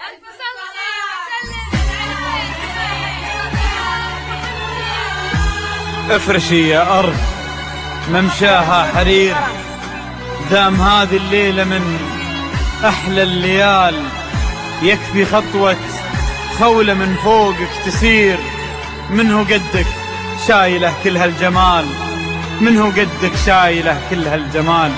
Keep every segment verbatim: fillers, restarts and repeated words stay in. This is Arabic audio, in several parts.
افرشي يا أرض ممشاها حرير، دام هذه الليلة من أحلى الليال، يكفي خطوة خولة من فوقك تسير. منه قدك شايله كل هالجمال، منه قدك شايله كل هالجمال.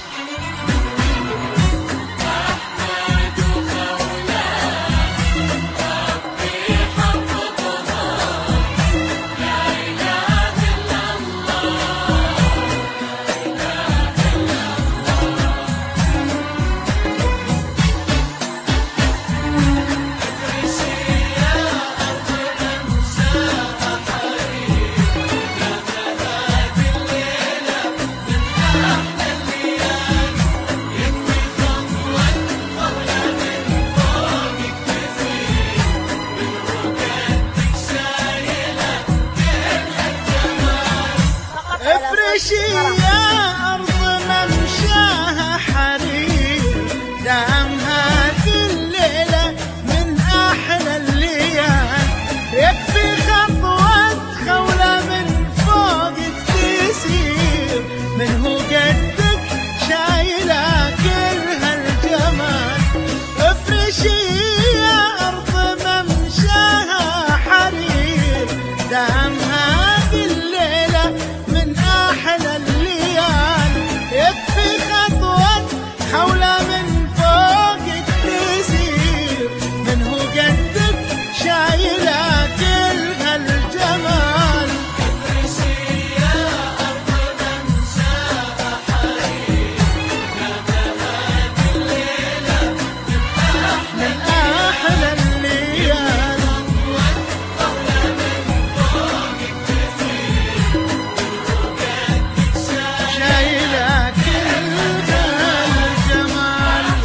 افرشي يا أرض ممشاها حرير، دام هذه الليلة من أحلى الليال، يكفي خطوة خولة من فوقك تسير. منه قدك شايلة كل هالجمال. افرشي يا أرض ممشاها حرير، دام هذه الليلة من أحلى الليال، يكفي خطوة خولة من فوقك تسير. منه قدك شايلة كل هالجمال. افرشي يا أرض ممشاها حرير، دام هذه الليلة من أحلى الليال، خولة من فوقك تسير. شايلة كل هالجمال.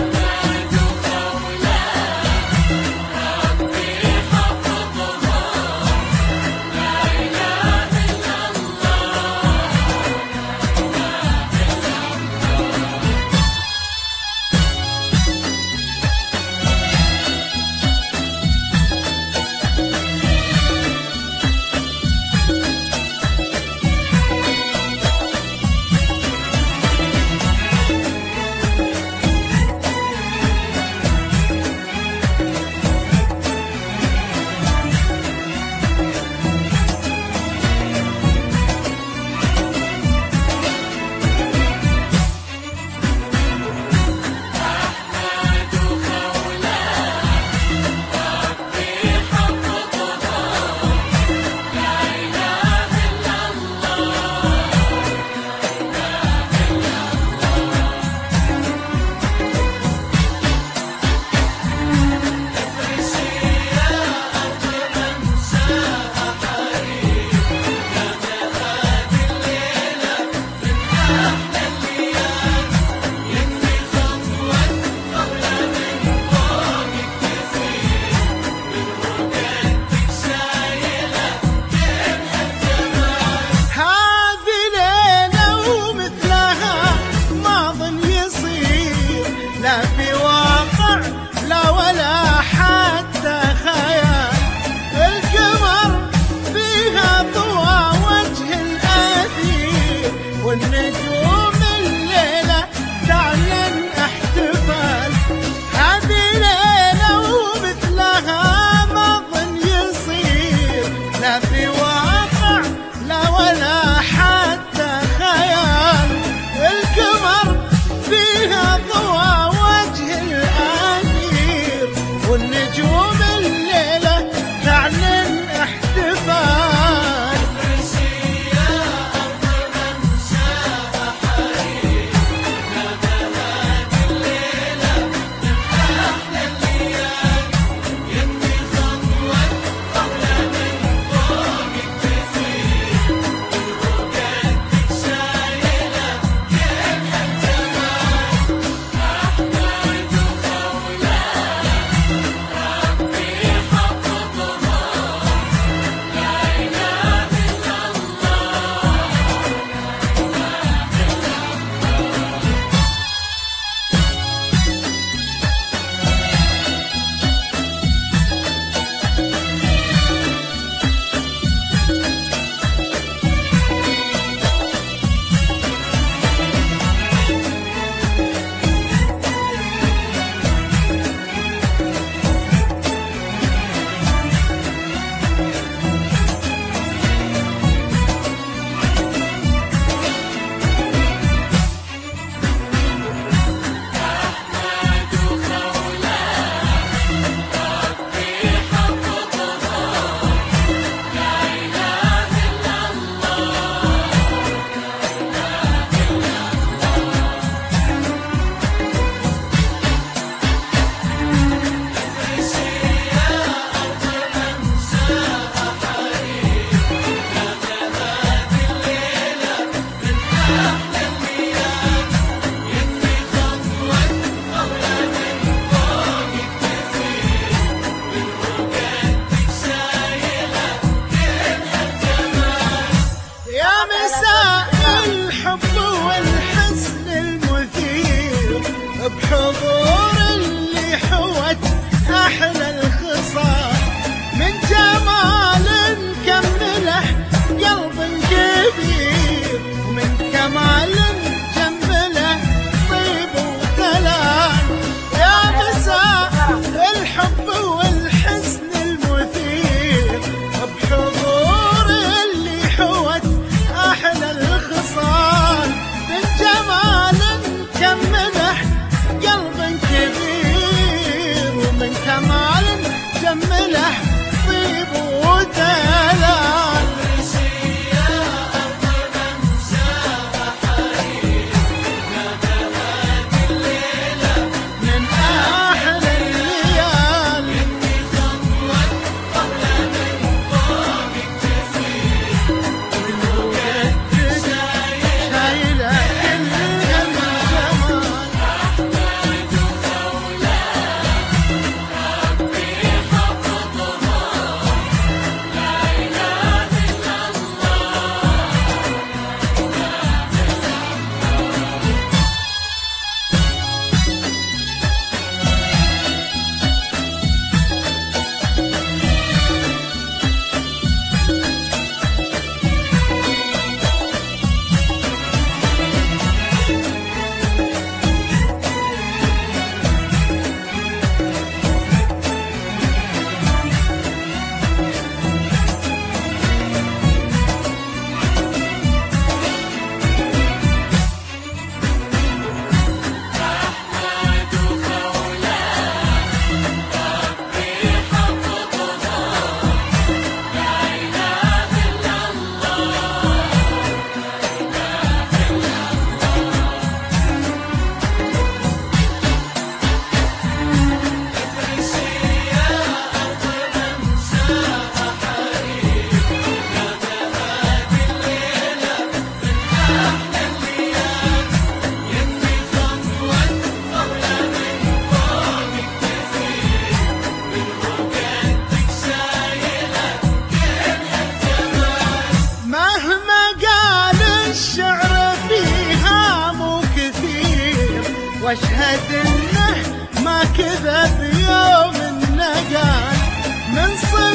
لا في واقع لا ولا حتى خيال، القمر فيها ضوى وجه الأثير، والنجوم الليلة تعلن احتفال. هذه ليلة ومثلها ما ظن يصير، لا في واقع لا ولا حتى خيال، القمر فيها ضوى وجه الأثير، بحضور اللي حوت أحلى الخصال من جمال كمله قلب كبير ومن كمال جمله طيب ودلال يا مساء الحب والحزن المثير بحضور اللي حوت أحلى الخصال من جمال كمله قلب كبير ومن كمال جمله طيب ودلال من أحلى الليال شايلة كل الجمال مهما قال الشعر فيها مو كثير واشهد انه ما كذب يوم النقال من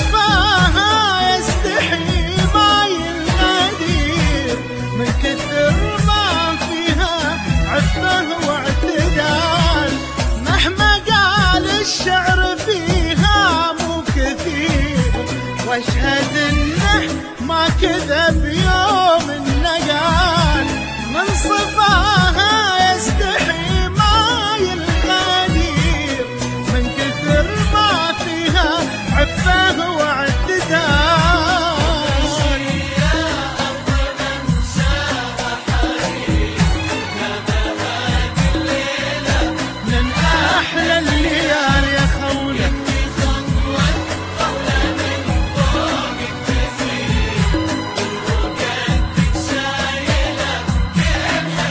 صفاها يستحي ما ينقدر من كثر ما فيها عفه واعتدال مهما قال الشعر فيها مو كثير واشهد انه ما كذب يوم النقال من صفاها يستحي ما ينقدر من كثر ما فيها عفه واعتدال من أحلى الليال يا خولة شايلة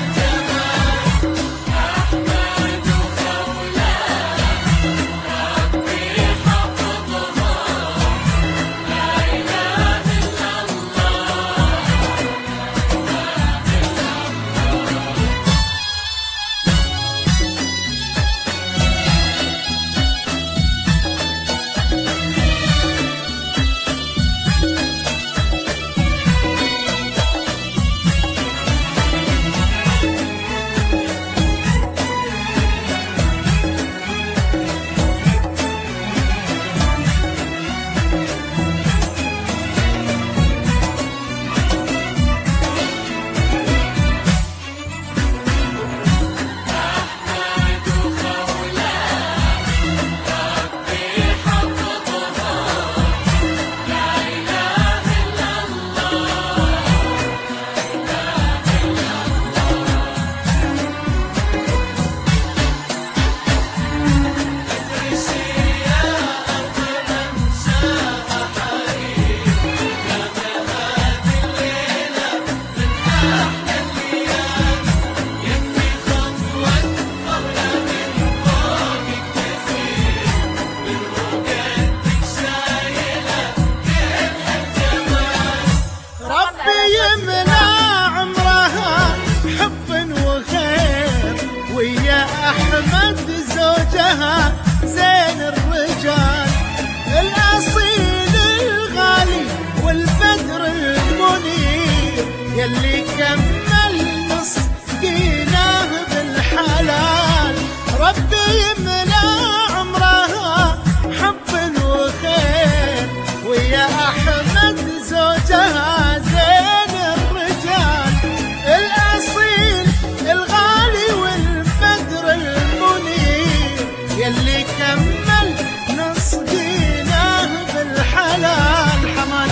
أحمد زوجها زين الرجال، الأصيل الغالي والبدر المنير، يلي كمل نص دينه بالحلال. ربي يملى عمرها حب وخير، ويا أحمد زوجها زين الرجال، الأصيل الغالي والبدر المنير، يلي كمل نص دينه بالحلال. حماد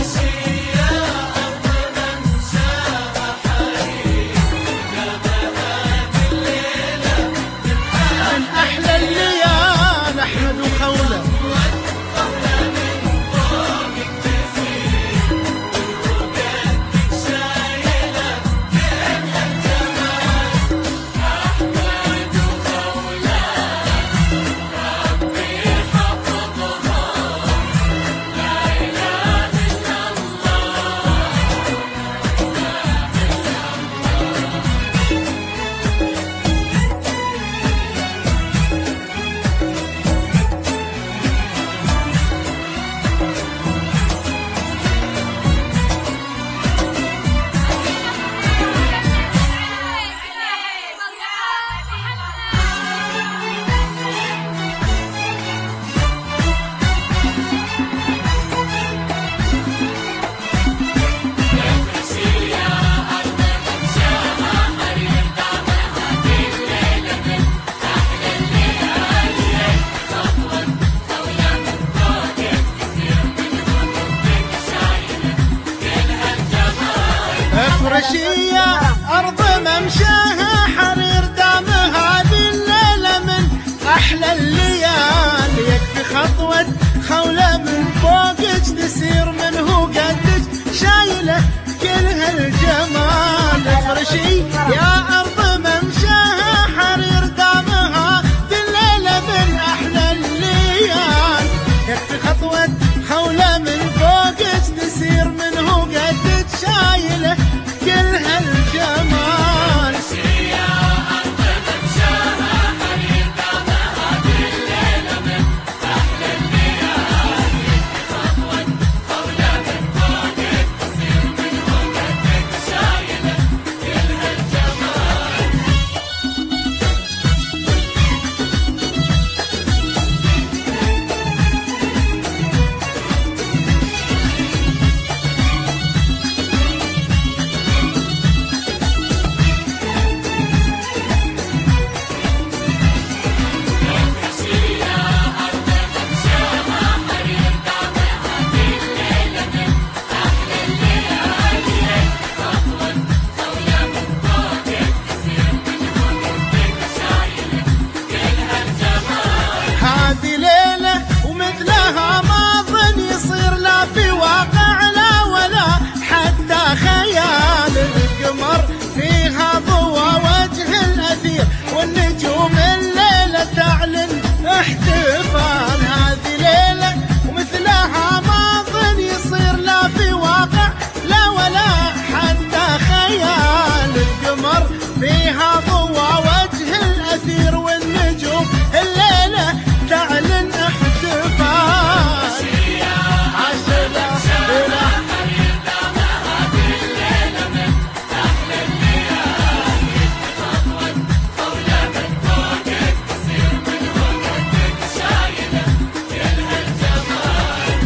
من أحلى الليال أحمد وخولة. افرشية أرض ممشاها حرير دامها بالليلة من أحلى الليال، يكفي خطوة خولة من فوقك تسير منه قدك شايلة كل هالجمال. افرشي يا أرض ممشاها حرير دامها بالليلة من أحلى الليال، يكفي خطوة خولة من فوقك تسير منه قدك شايلة كل هالجمال. يا أرض ممشاها حرير دامها بالليلة من أحلى الليال، خطوة خولة من فوقك تصير منه قدك شايلة كل هالجمال. هذه ليلة ومثلها ما ظن يصير، لا في واقع لا ولا حتى خيال. القمر فيها ضوى وجه الأثير، والنجوم الليلة تعلن احتفال. هذه ليلة ومثلها ما ظن يصير، لا في واقع لا ولا حتى خيال. القمر فيها ضوى وجه الأثير، والنجوم الليلة تعلن احتفال. عسلة إلى حرير دامها بالليلة من أحلى الليال، خطوة خولة من فوقك تصير منه قدك شايلة كل هالجمال.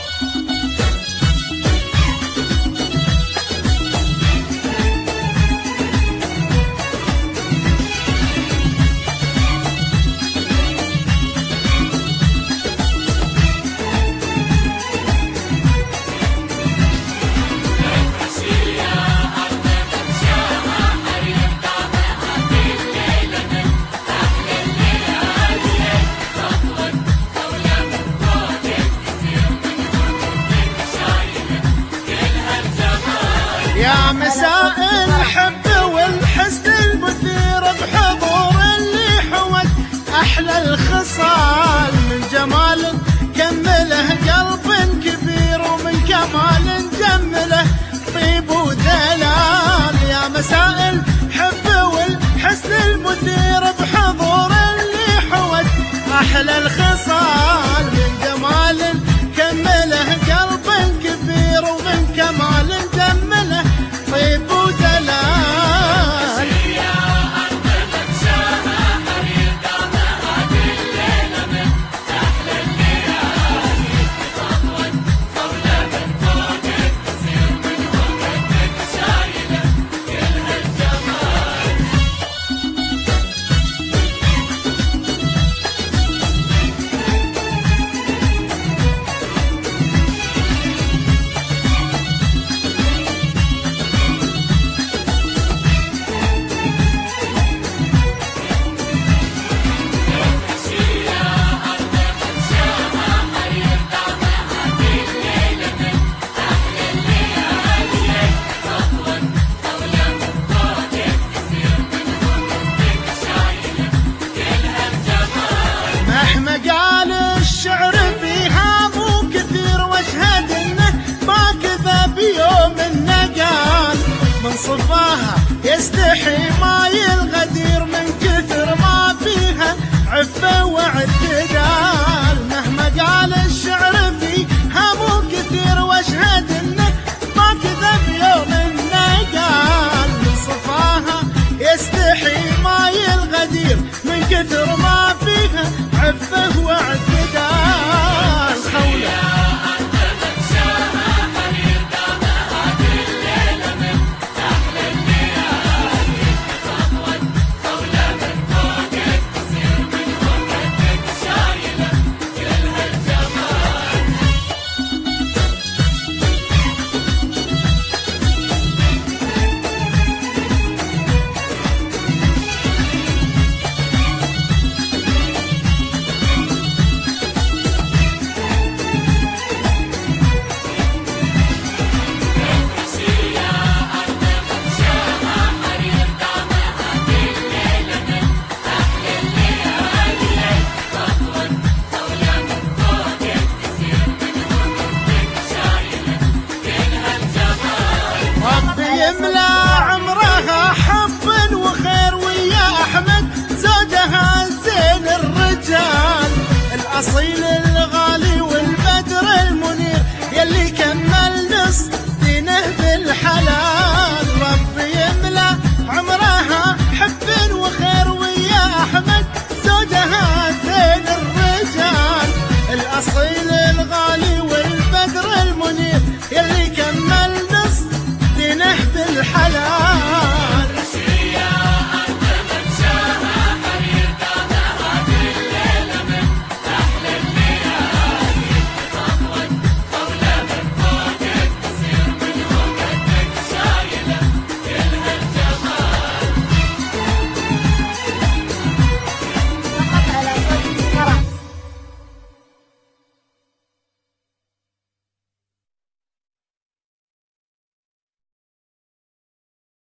يا مساء الحب والحسن المثير، بحضور اللي حوت أحلى الخصال. من جمال كمله قلب كبير، ومن كمال جمله طيب ودلال. يا مساء الحب والحسن المثير، بحضور صفاها يستحي ماي الغدير من كثر ما فيها عفة واعتدال. مهما قال الشعر فيها مو كثير واشهد انه ما كذب يوم انه قال. صفاها يستحي ماي الغدير من كثر ما فيها عفة واعتدال. خولة يملى عمرها حب وخير ويا أحمد زوجها زين الرجال الأصيل